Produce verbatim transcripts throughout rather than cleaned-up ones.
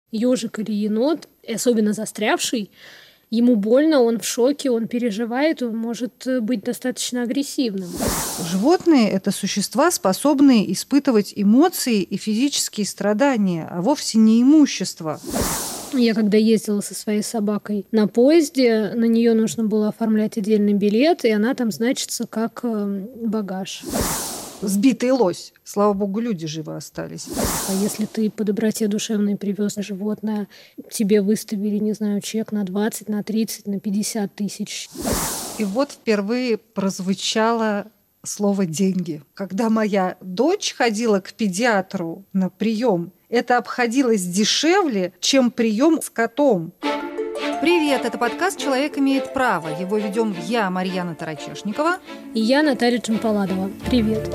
ежик или енот, и особенно застрявший, ему больно, он в шоке, он переживает, он может быть достаточно агрессивным. Животные – это существа, способные испытывать эмоции и физические страдания, а вовсе не имущество. Я когда ездила со своей собакой на поезде, на нее нужно было оформлять отдельный билет, и она там значится как багаж. Сбитый лось. Слава богу, люди живы остались. А если ты по доброте душевной привез животное, тебе выставили, не знаю, чек на двадцать, на тридцать, на пятьдесят тысяч. И вот впервые прозвучало слово «деньги». Когда моя дочь ходила к педиатру на прием, это обходилось дешевле, чем прием с котом. Привет, это подкаст «Человек имеет право». Его ведем я, Марьяна Тарачешникова. И я, Наталья Чемпаладова. Привет.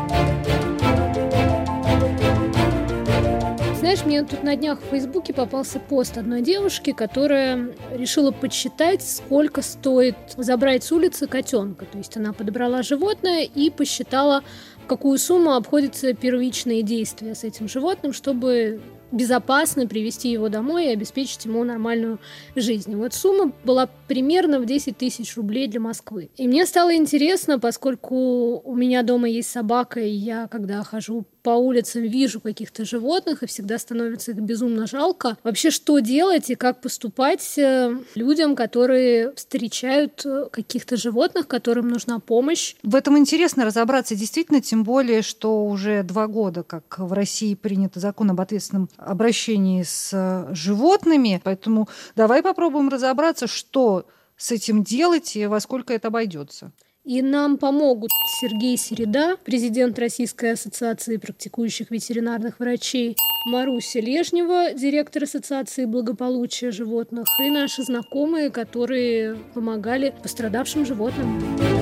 Знаешь, мне тут на днях в Фейсбуке попался пост одной девушки, которая решила подсчитать, сколько стоит забрать с улицы котенка. То есть она подобрала животное и посчитала, в какую сумму обходятся первичные действия с этим животным, чтобы безопасно привести его домой и обеспечить ему нормальную жизнь. И вот сумма была примерно в десять тысяч рублей для Москвы. И мне стало интересно, поскольку у меня дома есть собака, и я, когда хожу по улицам, вижу каких-то животных, и всегда становится их безумно жалко. Вообще, что делать и как поступать людям, которые встречают каких-то животных, которым нужна помощь? В этом интересно разобраться действительно, тем более, что уже два года, как в России принят закон об ответственном обращении с животными. Поэтому давай попробуем разобраться, что с этим делать и во сколько это обойдется. И нам помогут Сергей Середа, президент Российской ассоциации практикующих ветеринарных врачей, Маруся Лежнева, директор Ассоциации благополучия животных, и наши знакомые, которые помогали пострадавшим животным.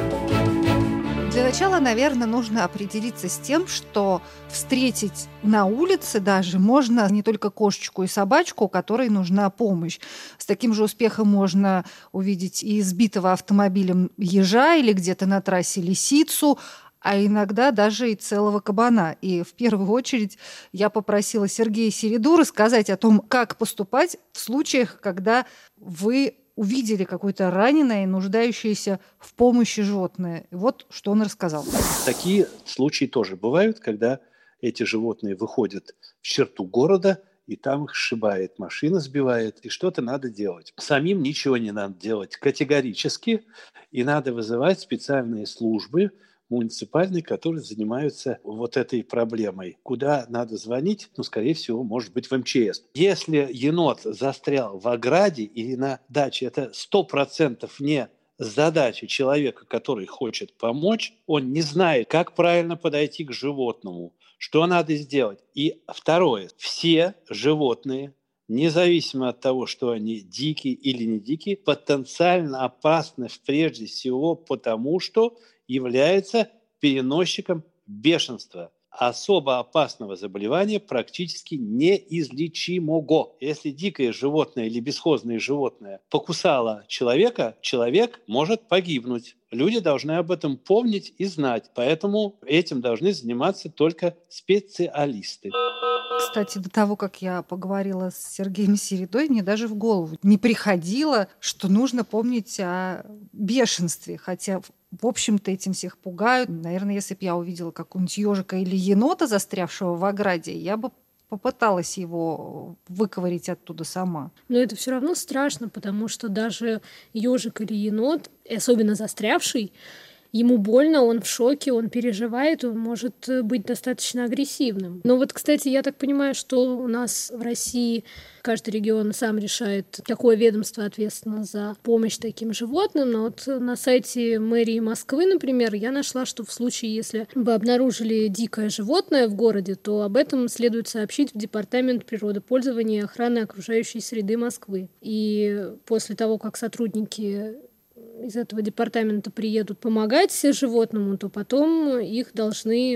Для начала, наверное, нужно определиться с тем, что встретить на улице даже можно не только кошечку и собачку, которой нужна помощь. С таким же успехом можно увидеть и избитого автомобилем ежа или где-то на трассе лисицу, а иногда даже и целого кабана. И в первую очередь я попросила Сергея Середу рассказать о том, как поступать в случаях, когда вы увидели какое-то раненое и нуждающееся в помощи животное. И вот что он рассказал. Такие случаи тоже бывают, когда эти животные выходят в черту города, и там их сшибает, машина сбивает, и что-то надо делать. Самим ничего не надо делать категорически, и надо вызывать специальные службы муниципальные, которые занимаются вот этой проблемой. Куда надо звонить? Ну, скорее всего, может быть, в эм че эс. Если енот застрял в ограде или на даче, это сто процентов не задача человека, который хочет помочь. Он не знает, как правильно подойти к животному, что надо сделать. И второе. Все животные, независимо от того, что они дикие или не дикие, потенциально опасны прежде всего потому, что является переносчиком бешенства, особо опасного заболевания, практически неизлечимого. Если дикое животное или бесхозное животное покусало человека, человек может погибнуть. Люди должны об этом помнить и знать, поэтому этим должны заниматься только специалисты. Кстати, до того, как я поговорила с Сергеем Середой, мне даже в голову не приходило, что нужно помнить о бешенстве, хотя в общем-то, этим всех пугают. Наверное, если бы я увидела какого-нибудь ежика или енота, застрявшего в ограде, я бы попыталась его выковырить оттуда сама. Но это все равно страшно, потому что даже ежик или енот, особенно застрявший, ему больно, он в шоке, он переживает, он может быть достаточно агрессивным. Но вот, кстати, я так понимаю, что у нас в России каждый регион сам решает, какое ведомство ответственно за помощь таким животным. Но вот на сайте мэрии Москвы, например, я нашла, что в случае, если вы обнаружили дикое животное в городе, то об этом следует сообщить в Департамент природопользования и охраны окружающей среды Москвы. И после того, как сотрудники из этого департамента приедут помогать животному, то потом их должны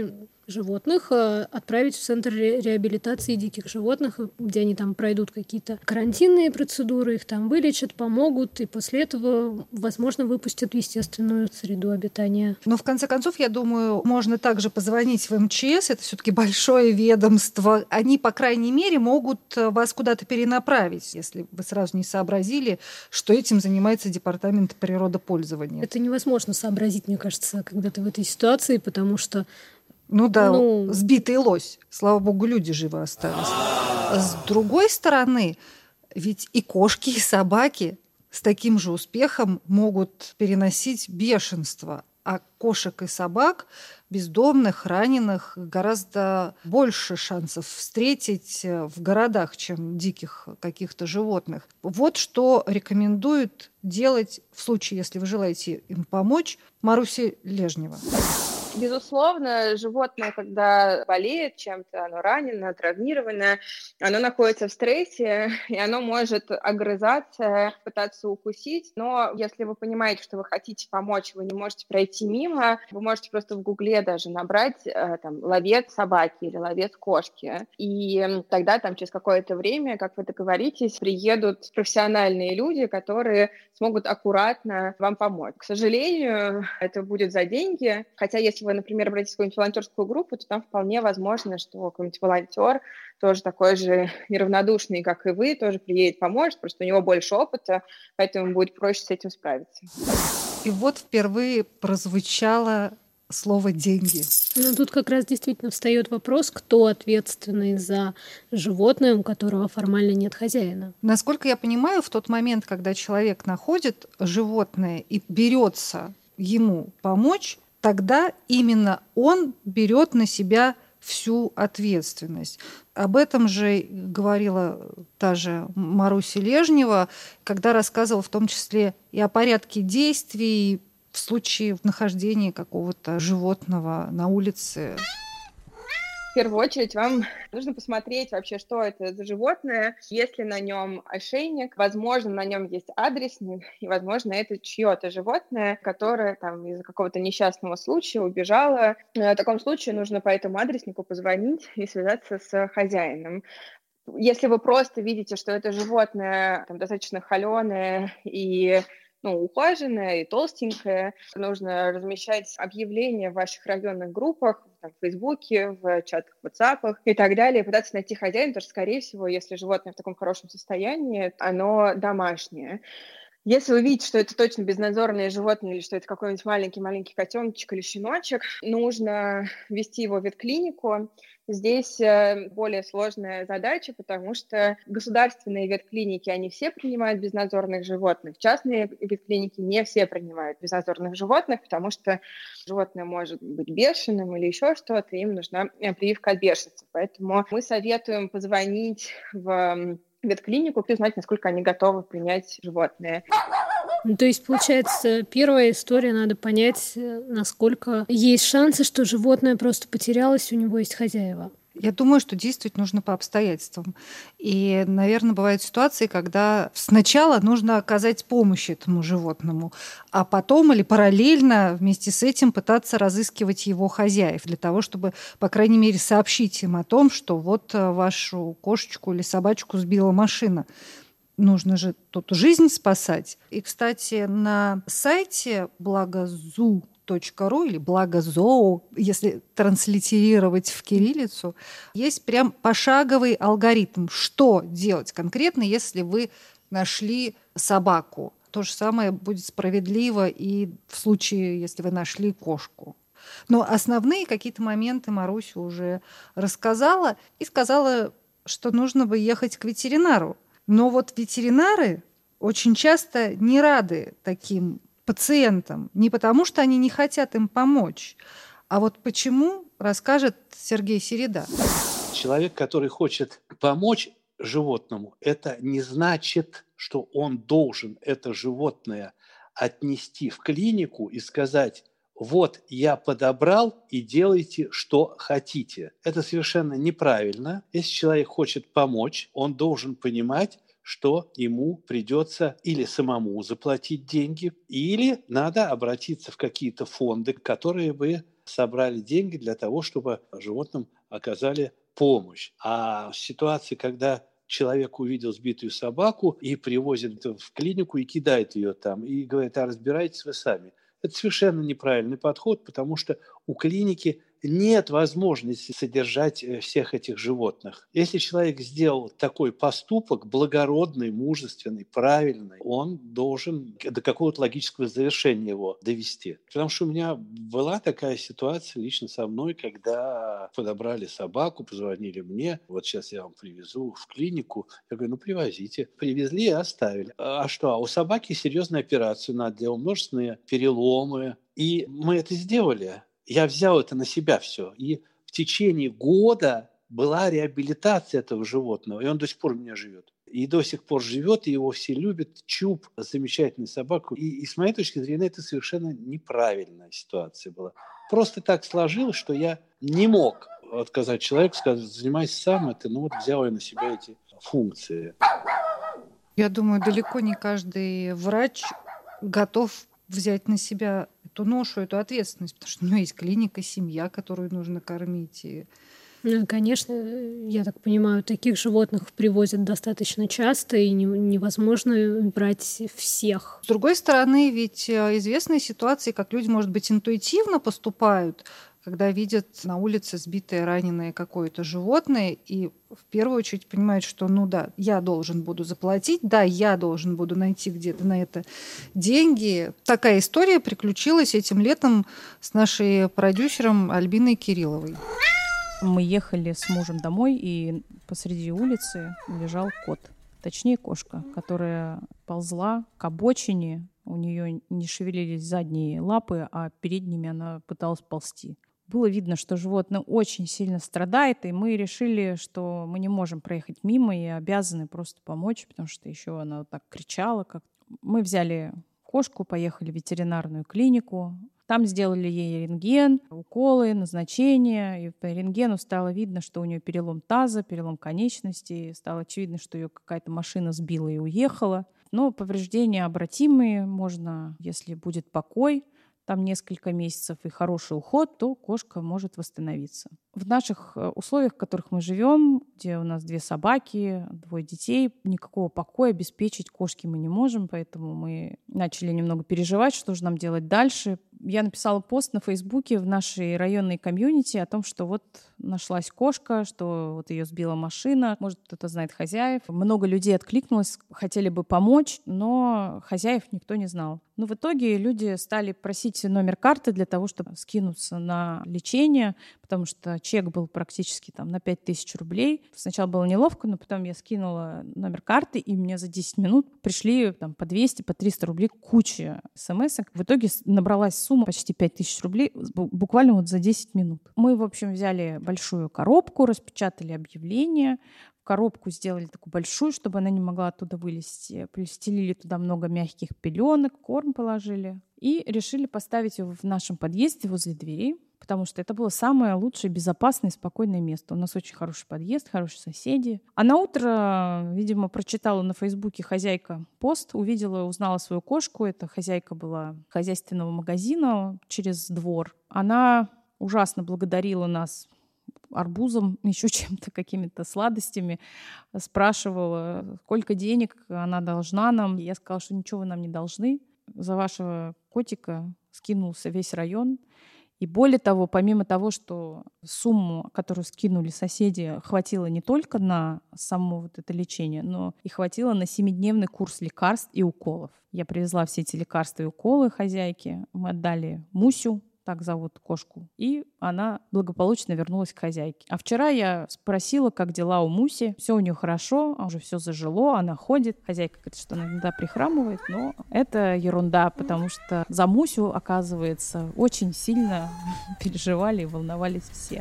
животных э, отправить в центр ре- реабилитации диких животных, где они там пройдут какие-то карантинные процедуры, их там вылечат, помогут, и после этого, возможно, выпустят в естественную среду обитания. Но в конце концов, я думаю, можно также позвонить в эм че эс, это все-таки большое ведомство. Они, по крайней мере, могут вас куда-то перенаправить, если вы сразу не сообразили, что этим занимается департамент природопользования. Это невозможно сообразить, мне кажется, когда ты в этой ситуации, потому что Ну да, ну... сбитый лось. Слава богу, люди живы остались. С другой стороны, ведь и кошки, и собаки с таким же успехом могут переносить бешенство. А кошек и собак, бездомных, раненых, гораздо больше шансов встретить в городах, чем диких каких-то животных. Вот что рекомендует делать в случае, если вы желаете им помочь, Маруся Лежнева. Безусловно, животное, когда болеет чем-то, оно ранено, травмировано, оно находится в стрессе, и оно может огрызаться, пытаться укусить. Но если вы понимаете, что вы хотите помочь, вы не можете пройти мимо, вы можете просто в Гугле даже набрать там, ловец собаки или ловец кошки. И тогда там через какое-то время, как вы договоритесь, приедут профессиональные люди, которые смогут аккуратно вам помочь. К сожалению, это будет за деньги, хотя если вы, например, обратитесь в какую-нибудь волонтерскую группу, то там вполне возможно, что какой-нибудь волонтер тоже такой же неравнодушный, как и вы, тоже приедет, поможет, просто у него больше опыта, поэтому будет проще с этим справиться. И вот впервые прозвучало слово «деньги». Ну, тут как раз действительно встает вопрос, кто ответственный за животное, у которого формально нет хозяина. Насколько я понимаю, в тот момент, когда человек находит животное и берется ему помочь, тогда именно он берет на себя всю ответственность. Об этом же говорила та же Маруся Лежнева, когда рассказывала в том числе и о порядке действий в случае нахождения какого-то животного на улице. В первую очередь вам нужно посмотреть вообще, что это за животное, есть ли на нем ошейник, возможно, на нем есть адресник, и, возможно, это чье-то животное, которое там из-за какого-то несчастного случая убежало. В таком случае нужно по этому адреснику позвонить и связаться с хозяином. Если вы просто видите, что это животное там, достаточно холёное и ну, ухоженная и толстенькая. Нужно размещать объявления в ваших районных группах, там, в Фейсбуке, в чатах, в WhatsApp и так далее, и пытаться найти хозяина, потому что, скорее всего, если животное в таком хорошем состоянии, оно домашнее. Если вы видите, что это точно безнадзорное животное или что это какой-нибудь маленький-маленький котеночек или щеночек, нужно вести его в ветклинику. Здесь более сложная задача, потому что государственные ветклиники, они все принимают безнадзорных животных. Частные ветклиники не все принимают безнадзорных животных, потому что животное может быть бешеным или еще что-то, им нужна прививка от бешенства. Поэтому мы советуем позвонить в ветклинику и узнать, насколько они готовы принять животное. Ну, то есть, получается, первая история, надо понять, насколько есть шансы, что животное просто потерялось, у него есть хозяева. Я думаю, что действовать нужно по обстоятельствам. И, наверное, бывают ситуации, когда сначала нужно оказать помощь этому животному, а потом или параллельно вместе с этим пытаться разыскивать его хозяев для того, чтобы, по крайней мере, сообщить им о том, что вот вашу кошечку или собачку сбила машина. Нужно же тут жизнь спасать. И, кстати, на сайте благозу точка ру или благозоо, если транслитерировать в кириллицу, есть прям пошаговый алгоритм, что делать конкретно, если вы нашли собаку. То же самое будет справедливо и в случае, если вы нашли кошку. Но основные какие-то моменты Маруся уже рассказала и сказала, что нужно бы ехать к ветеринару. Но вот ветеринары очень часто не рады таким пациентам, не потому что они не хотят им помочь, а вот почему, расскажет Сергей Середа. Человек, который хочет помочь животному, это не значит, что он должен это животное отнести в клинику и сказать: вот я подобрал и делайте, что хотите. Это совершенно неправильно. Если человек хочет помочь, он должен понимать, что ему придется или самому заплатить деньги, или надо обратиться в какие-то фонды, которые бы собрали деньги для того, чтобы животным оказали помощь. А в ситуации, когда человек увидел сбитую собаку и привозит в клинику и кидает ее там, и говорит: а разбирайтесь вы сами. Это совершенно неправильный подход, потому что у клиники нет возможности содержать всех этих животных. Если человек сделал такой поступок, благородный, мужественный, правильный, он должен до какого-то логического завершения его довести. Потому что у меня была такая ситуация лично со мной, когда подобрали собаку, позвонили мне: вот сейчас я вам привезу в клинику. Я говорю: ну привозите. Привезли и оставили. А что? А у собаки серьезная операция надо делать, множественные переломы. И мы это сделали. Я взял это на себя все. И в течение года была реабилитация этого животного. И он до сих пор у меня живет. И до сих пор живет, и его все любят. Чуб, замечательная собака. И, и с моей точки зрения, это совершенно неправильная ситуация была. Просто так сложилось, что я не мог отказать человеку, сказать: занимайся сам, это, ну вот взял я на себя эти функции. Я думаю, далеко не каждый врач готов взять на себя эту ношу, эту ответственность, потому что, ну, есть клиника, семья, которую нужно кормить. И... Ну, конечно, я так понимаю, таких животных привозят достаточно часто, и не, невозможно брать всех. С другой стороны, ведь известны ситуации, как люди, может быть, интуитивно поступают, когда видят на улице сбитое, раненое какое-то животное, и в первую очередь понимают, что, ну да, я должен буду заплатить, да, я должен буду найти где-то на это деньги. Такая история приключилась этим летом с нашей продюсером Альбиной Кирилловой. Мы ехали с мужем домой, и посреди улицы лежал кот. Точнее, кошка, которая ползла к обочине. У нее не шевелились задние лапы, а передними она пыталась ползти. Было видно, что животное очень сильно страдает, и мы решили, что мы не можем проехать мимо и обязаны просто помочь, потому что еще она вот так кричала. Как... Мы взяли кошку, поехали в ветеринарную клинику. Там сделали ей рентген, уколы, назначения. И по рентгену стало видно, что у нее перелом таза, перелом конечностей. Стало очевидно, что ее какая-то машина сбила и уехала. Но повреждения обратимые. Можно, если будет покой, там несколько месяцев и хороший уход, то кошка может восстановиться. В наших условиях, в которых мы живем, где у нас две собаки, двое детей, никакого покоя обеспечить кошке мы не можем, поэтому мы начали немного переживать, что же нам делать дальше. Я написала пост на Фейсбуке в нашей районной комьюнити о том, что вот нашлась кошка, что вот ее сбила машина, может, кто-то знает хозяев. Много людей откликнулось, хотели бы помочь, но хозяев никто не знал. Но в итоге люди стали просить номер карты для того, чтобы скинуться на лечение, потому что чек был практически там на пять тысяч рублей. Сначала было неловко, но потом я скинула номер карты, и мне за десять минут пришли там по двести, по триста рублей, куча смс-ок. В итоге набралась сумма почти пять тысяч рублей буквально вот за десять минут. Мы, в общем, взяли большую коробку, распечатали объявление, коробку сделали такую большую, чтобы она не могла оттуда вылезти. Постелили туда много мягких пеленок, корм положили. И решили поставить его в нашем подъезде возле двери, потому что это было самое лучшее, безопасное и спокойное место. У нас очень хороший подъезд, хорошие соседи. А на утро, видимо, прочитала на Фейсбуке хозяйка пост, увидела, узнала свою кошку. Эта хозяйка была хозяйственного магазина через двор. Она ужасно благодарила нас арбузом, еще чем-то, какими-то сладостями, спрашивала, сколько денег она должна нам. Я сказала, что ничего вы нам не должны. За вашего котика скинулся весь район. И более того, помимо того, что сумму, которую скинули соседи, хватило не только на само вот это лечение, но и хватило на семидневный курс лекарств и уколов. Я привезла все эти лекарства и уколы хозяйке. Мы отдали Мусю, так зовут кошку, и она благополучно вернулась к хозяйке. А вчера я спросила, как дела у Муси. Все у нее хорошо, уже все зажило, она ходит. Хозяйка говорит, что она иногда прихрамывает, но это ерунда, потому что за Мусю, оказывается, очень сильно переживали и волновались все.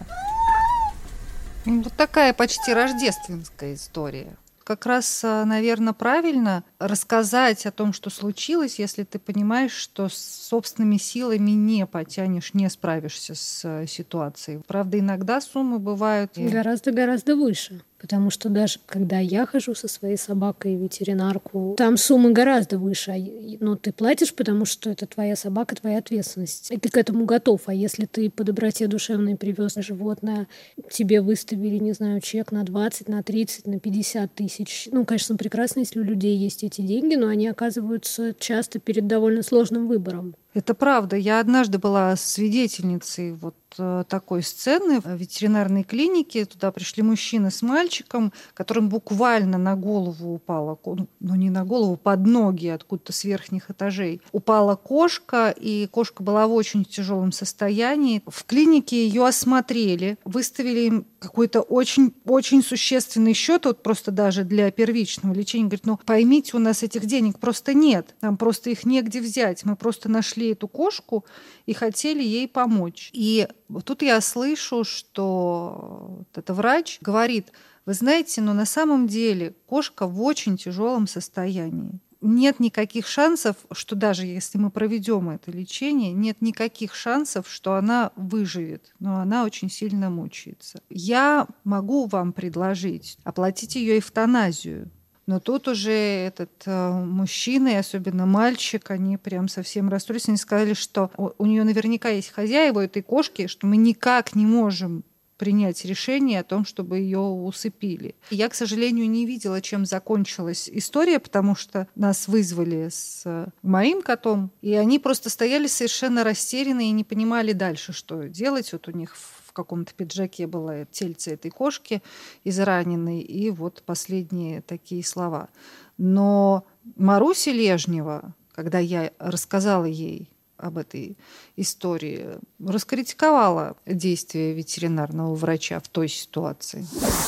Вот такая почти рождественская история. Как раз, наверное, правильно рассказать о том, что случилось, если ты понимаешь, что собственными силами не потянешь, не справишься с ситуацией. Правда, иногда суммы бывают гораздо-гораздо выше. Потому что даже когда я хожу со своей собакой в ветеринарку, там суммы гораздо выше. Но ты платишь, потому что это твоя собака, твоя ответственность. И ты к этому готов. А если ты по доброте душевной привез животное, тебе выставили, не знаю, чек на двадцать, на тридцать, на пятьдесят тысяч. Ну, конечно, прекрасно, если у людей есть эти деньги, но они оказываются часто перед довольно сложным выбором. Это правда. Я однажды была свидетельницей вот такой сцены в ветеринарной клинике. Туда пришли мужчина с мальчиком, которым буквально на голову упала, ну не на голову, под ноги откуда-то с верхних этажей упала кошка, и кошка была в очень тяжелом состоянии. В клинике ее осмотрели, выставили им какой-то очень-очень существенный счет, вот просто даже для первичного лечения. Говорит, ну поймите, у нас этих денег просто нет, нам просто их негде взять, мы просто нашли эту кошку и хотели ей помочь. И вот тут я слышу, что вот этот врач говорит, вы знаете, но на самом деле кошка в очень тяжелом состоянии. Нет никаких шансов, что даже если мы проведем это лечение, нет никаких шансов, что она выживет, но она очень сильно мучается. Я могу вам предложить оплатить ее эвтаназию. Но тут уже этот э, мужчина, и особенно мальчик, они прям совсем расстроились. Они сказали, что у, у нее наверняка есть хозяева этой кошки, что мы никак не можем принять решение о том, чтобы ее усыпили. Я, к сожалению, не видела, чем закончилась история, потому что нас вызвали с моим котом, и они просто стояли совершенно растерянные и не понимали дальше, что делать. Вот у них в каком-то пиджаке было тельце этой кошки израненной, и вот последние такие слова. Но Маруся Лежнева, когда я рассказала ей об этой истории, раскритиковала действия ветеринарного врача в той ситуации.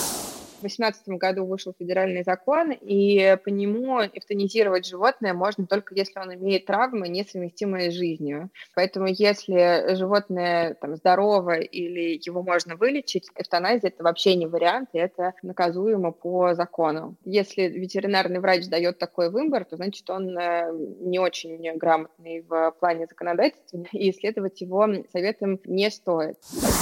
В две тысячи восемнадцатом году вышел федеральный закон, и по нему эвтанизировать животное можно только если он имеет травмы, несовместимые с жизнью. Поэтому если животное там, здорово или его можно вылечить, эвтаназия – это вообще не вариант, и это наказуемо по закону. Если ветеринарный врач дает такой выбор, то значит он не очень грамотный в плане законодательства, и исследовать его советом не стоит.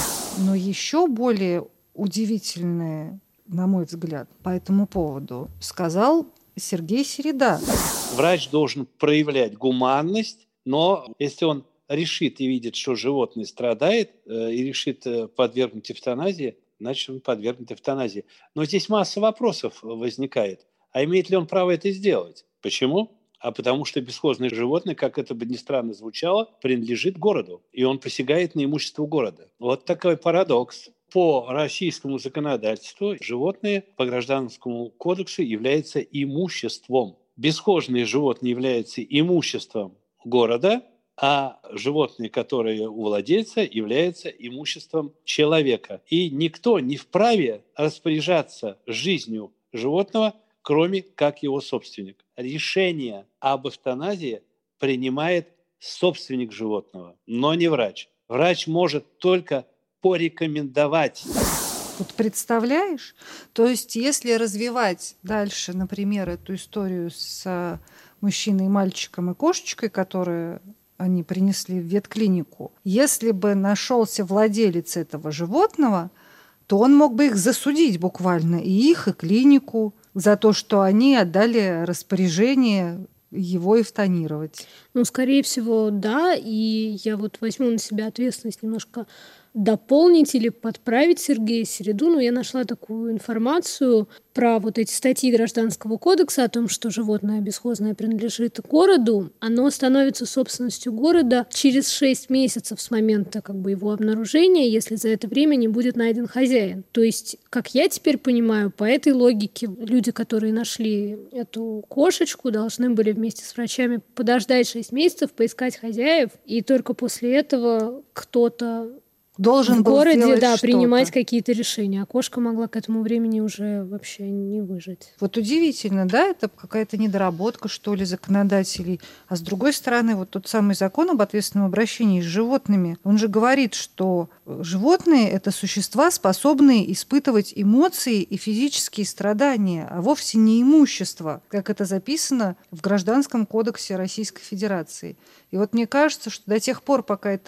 Но еще более удивительное, на мой взгляд, по этому поводу сказал Сергей Середа. Врач должен проявлять гуманность, но если он решит и видит, что животное страдает, э, и решит э, подвергнуть эвтаназии, значит, он подвергнет эвтаназии. Но здесь масса вопросов возникает. А имеет ли он право это сделать? Почему? А потому что бесхозное животное, как это бы ни странно звучало, принадлежит городу, и он посягает на имущество города. Вот такой парадокс. По российскому законодательству животные по Гражданскому кодексу являются имуществом. Бесхозные животные являются имуществом города, а животные, которые у владельца, являются имуществом человека. И никто не вправе распоряжаться жизнью животного, кроме как его собственник. Решение об эвтаназии принимает собственник животного, но не врач. Врач может только порекомендовать. Вот представляешь? То есть, если развивать дальше, например, эту историю с мужчиной, мальчиком и кошечкой, которые они принесли в ветклинику, если бы нашелся владелец этого животного, то он мог бы их засудить буквально, и их, и клинику, за то, что они отдали распоряжение его эвтанировать. Ну, скорее всего, да, и я вот возьму на себя ответственность немножко дополнить или подправить Сергея Середу, но я нашла такую информацию про вот эти статьи Гражданского кодекса о том, что животное бесхозное принадлежит городу. Оно становится собственностью города через шесть месяцев с момента как бы его обнаружения, если за это время не будет найден хозяин. То есть, как я теперь понимаю, по этой логике люди, которые нашли эту кошечку, должны были вместе с врачами подождать шесть месяцев, поискать хозяев, и только после этого кто-то должен в городе, да, что-то. принимать какие-то решения. А кошка могла к этому времени уже вообще не выжить. Вот удивительно, да, это какая-то недоработка, что ли, законодателей. А с другой стороны, вот тот самый закон об ответственном обращении с животными, он же говорит, что животные – это существа, способные испытывать эмоции и физические страдания, а вовсе не имущество, как это записано в Гражданском кодексе Российской Федерации. И вот мне кажется, что до тех пор, пока это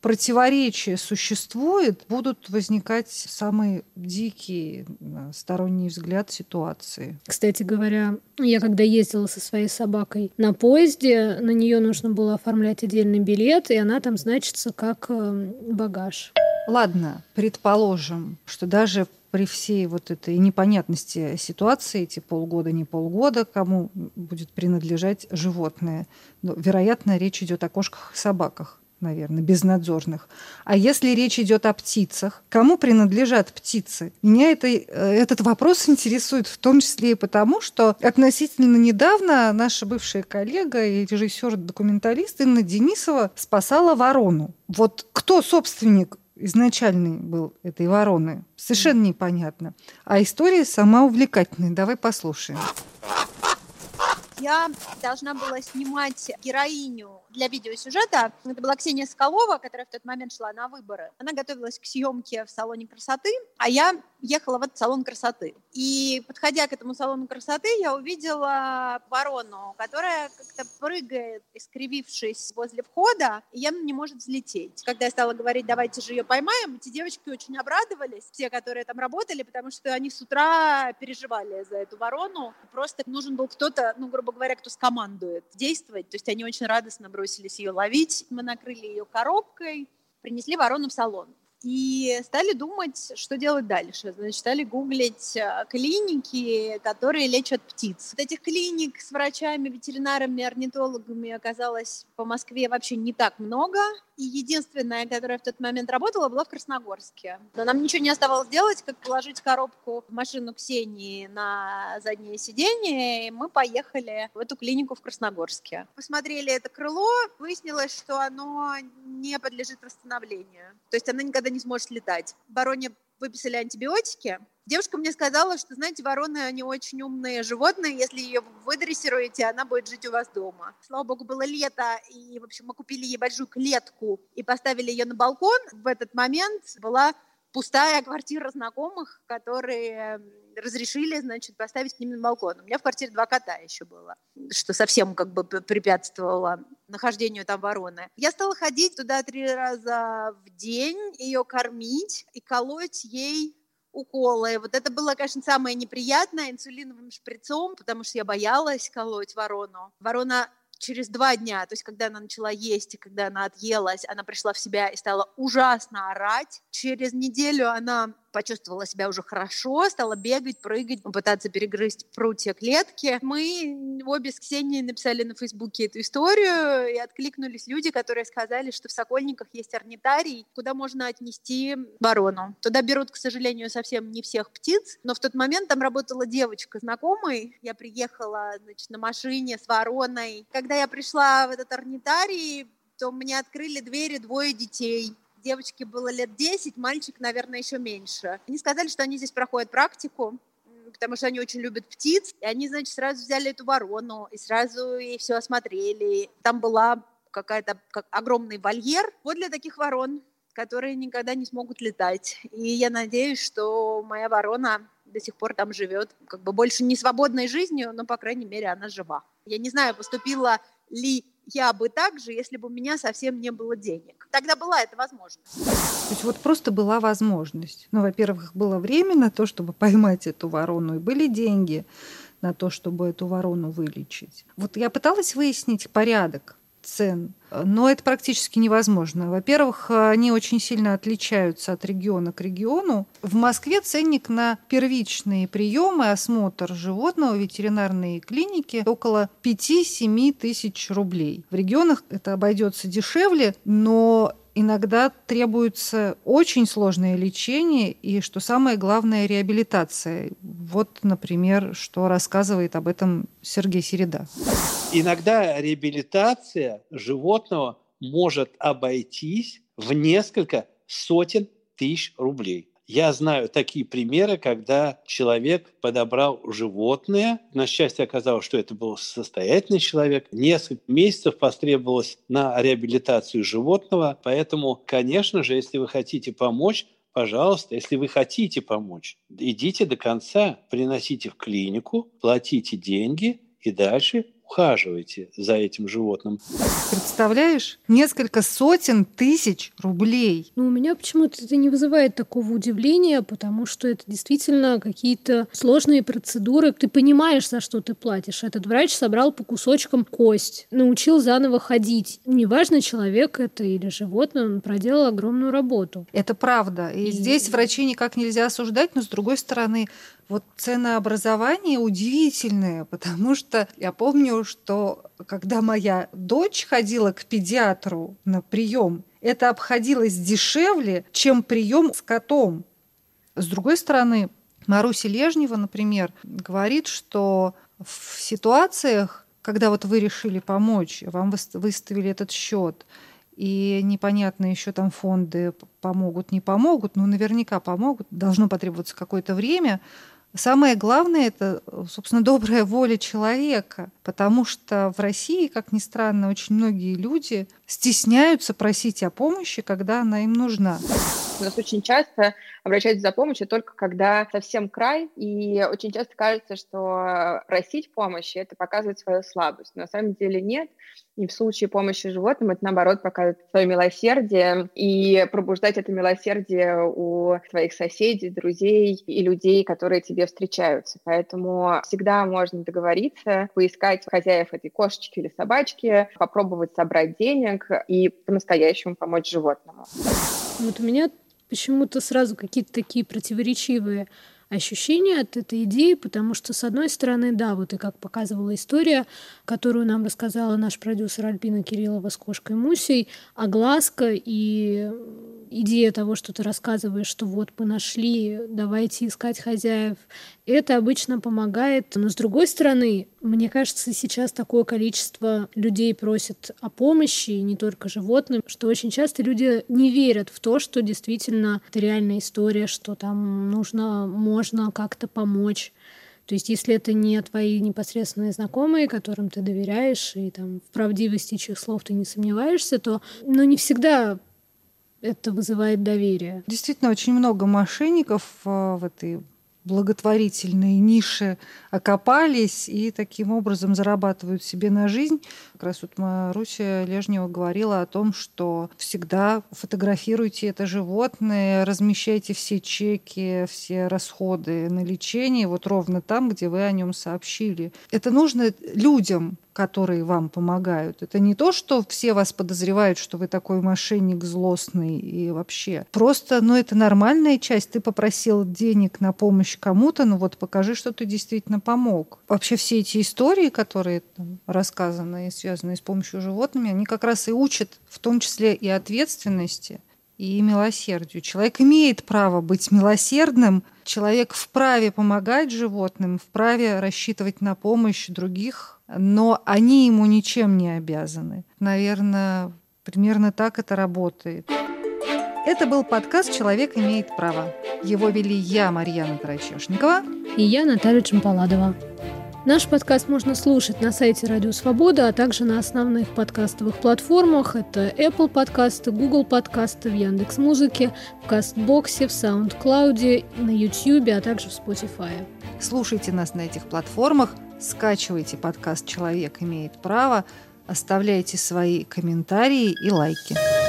противоречие существует, будут возникать самые дикие, на сторонний взгляд, ситуации. Кстати говоря, я когда ездила со своей собакой на поезде, на нее нужно было оформлять отдельный билет, и она там значится как багаж. Ладно, предположим, что даже при всей вот этой непонятности ситуации, эти полгода, не полгода, кому будет принадлежать животное. Но, вероятно, речь идет о кошках и собаках, наверное, безнадзорных. А если речь идет о птицах, кому принадлежат птицы? Меня это, этот вопрос интересует в том числе и потому, что относительно недавно наша бывшая коллега и режиссер-документалист Инна Денисова спасала ворону. Вот кто собственник изначальный был этой вороны, совершенно непонятно. А история сама увлекательная. Давай послушаем. Я должна была снимать героиню для видеосюжета. Это была Ксения Соколова, которая в тот момент шла на выборы. Она готовилась к съемке в салоне красоты, а я ехала в этот салон красоты. И, подходя к этому салону красоты, я увидела ворону, которая как-то прыгает, искривившись возле входа, и явно не может взлететь. Когда я стала говорить, давайте же ее поймаем, эти девочки очень обрадовались, все, которые там работали, потому что они с утра переживали за эту ворону. Просто нужен был кто-то, ну, грубо говоря, кто скомандует действовать. То есть они очень радостно бросились ее ловить. Мы накрыли ее коробкой, принесли ворону в салон. И стали думать, что делать дальше. Значит, стали гуглить клиники, которые лечат птиц. Вот этих клиник с врачами, ветеринарами, орнитологами оказалось по Москве вообще не так много. И единственная, которая в тот момент работала, была в Красногорске. Но нам ничего не оставалось делать, как положить коробку в машину Ксении на заднее сиденье, и мы поехали в эту клинику в Красногорске. Посмотрели это крыло, выяснилось, что оно не подлежит восстановлению. То есть она никогда не сможет летать. Вороне выписали антибиотики. Девушка мне сказала, что, знаете, вороны, они очень умные животные, если ее выдрессируете, она будет жить у вас дома. Слава богу, было лето, и, в общем, мы купили ей большую клетку и поставили ее на балкон. В этот момент была пустая квартира знакомых, которые разрешили, значит, поставить к ним на балкон. У меня в квартире два кота еще было, что совсем как бы препятствовало нахождению там вороны. Я стала ходить туда три раза в день, ее кормить и колоть ей уколы. Вот это было, конечно, самое неприятное, инсулиновым шприцом, потому что я боялась колоть ворону. Ворона через два дня, то есть когда она начала есть и когда она отъелась, она пришла в себя и стала ужасно орать. Через неделю она почувствовала себя уже хорошо, стала бегать, прыгать, пытаться перегрызть прутья клетки. Мы обе с Ксенией написали на Фейсбуке эту историю, и откликнулись люди, которые сказали, что в Сокольниках есть орнитарий, куда можно отнести ворону. Туда берут, к сожалению, совсем не всех птиц, но в тот момент там работала девочка знакомой. Я приехала, значит, на машине с вороной. Когда я пришла в этот орнитарий, то мне открыли двери двое детей. Девочке было лет десять, мальчик, наверное, еще меньше. Они сказали, что они здесь проходят практику, потому что они очень любят птиц. И они, значит, сразу взяли эту ворону и сразу ей все осмотрели. Там была какая-то как огромный вольер вот для таких ворон, которые никогда не смогут летать. И я надеюсь, что моя ворона до сих пор там живет, как бы больше не свободной жизнью, но, по крайней мере, она жива. Я не знаю, поступила ли я бы так же, если бы у меня совсем не было денег. Тогда была эта возможность. То есть вот просто была возможность. Ну, во-первых, было время на то, чтобы поймать эту ворону, и были деньги на то, чтобы эту ворону вылечить. Вот я пыталась выяснить порядок цен, но это практически невозможно. Во-первых, они очень сильно отличаются от региона к региону. В Москве ценник на первичные приемы, осмотр животного в ветеринарной клинике около пять-семь тысяч рублей. В регионах это обойдется дешевле, но иногда требуется очень сложное лечение и, что самое главное, реабилитация. Вот, например, что рассказывает об этом Сергей Середа. Иногда реабилитация животного может обойтись в несколько сотен тысяч рублей. Я знаю такие примеры, когда человек подобрал животное. На счастье оказалось, что это был состоятельный человек. Несколько месяцев потребовалось на реабилитацию животного. Поэтому, конечно же, если вы хотите помочь, пожалуйста, если вы хотите помочь, идите до конца, приносите в клинику, платите деньги и дальше ухаживайте за этим животным. Представляешь? Несколько сотен тысяч рублей. Ну, у меня почему-то это не вызывает такого удивления, потому что это действительно какие-то сложные процедуры. Ты понимаешь, за что ты платишь. Этот врач собрал по кусочкам кость, научил заново ходить. Неважно, человек это или животное, он проделал огромную работу. Это правда. И, И... здесь врачей никак нельзя осуждать, но с другой стороны, вот ценообразование удивительное, потому что я помню, что когда моя дочь ходила к педиатру на прием, это обходилось дешевле, чем прием с котом. С другой стороны, Маруся Лежнева, например, говорит, что в ситуациях, когда вот вы решили помочь, вам выставили этот счет, и непонятно еще там фонды помогут, не помогут, но наверняка помогут, должно потребоваться какое-то время. Самое главное – это, собственно, добрая воля человека, потому что в России, как ни странно, очень многие люди стесняются просить о помощи, когда она им нужна. У нас очень часто обращаются за помощью только когда совсем край, и очень часто кажется, что просить помощи – это показывать свою слабость. На самом деле нет. И в случае помощи животным это, наоборот, показывает свое милосердие и пробуждать это милосердие у твоих соседей, друзей и людей, которые тебе встречаются. Поэтому всегда можно договориться, поискать хозяев этой кошечки или собачки, попробовать собрать денег и по-настоящему помочь животному. Вот у меня почему-то сразу какие-то такие противоречивые ощущения от этой идеи, потому что, с одной стороны, да, вот и как показывала история, которую нам рассказала наш продюсер Альбина Кириллова с кошкой Мусей, огласка и идея того, что ты рассказываешь, что вот мы нашли, давайте искать хозяев, это обычно помогает. Но, с другой стороны, мне кажется, сейчас такое количество людей просит о помощи, и не только животным, что очень часто люди не верят в то, что действительно это реальная история, что там нужно, можно как-то помочь. То есть если это не твои непосредственные знакомые, которым ты доверяешь, и там в правдивости чьих слов ты не сомневаешься, то ну, не всегда это вызывает доверие. Действительно, очень много мошенников в этой благотворительной нише окопались и таким образом зарабатывают себе на жизнь. Как раз вот Маруся Лежнева говорила о том, что всегда фотографируйте это животное, размещайте все чеки, все расходы на лечение вот ровно там, где вы о нем сообщили. Это нужно людям, которые вам помогают. Это не то, что все вас подозревают, что вы такой мошенник злостный и вообще. Просто, ну, это нормальная часть. Ты попросил денег на помощь кому-то, ну вот покажи, что ты действительно помог. Вообще все эти истории, которые там рассказаны и связаны с помощью животными, они как раз и учат в том числе и ответственности, и милосердию. Человек имеет право быть милосердным, человек вправе помогать животным, вправе рассчитывать на помощь других, но они ему ничем не обязаны. Наверное, примерно так это работает. Это был подкаст «Человек имеет право». Его вели я, Марьяна Тарачешникова. И я, Наталья Чемпаладова. Наш подкаст можно слушать на сайте Радио Свобода, а также на основных подкастовых платформах. Это Apple подкасты, Google подкасты, в Яндекс.Музыке, в Кастбоксе, в Саундклауде, на Ютьюбе, а также в Spotify. Слушайте нас на этих платформах, скачивайте подкаст «Человек имеет право», оставляйте свои комментарии и лайки.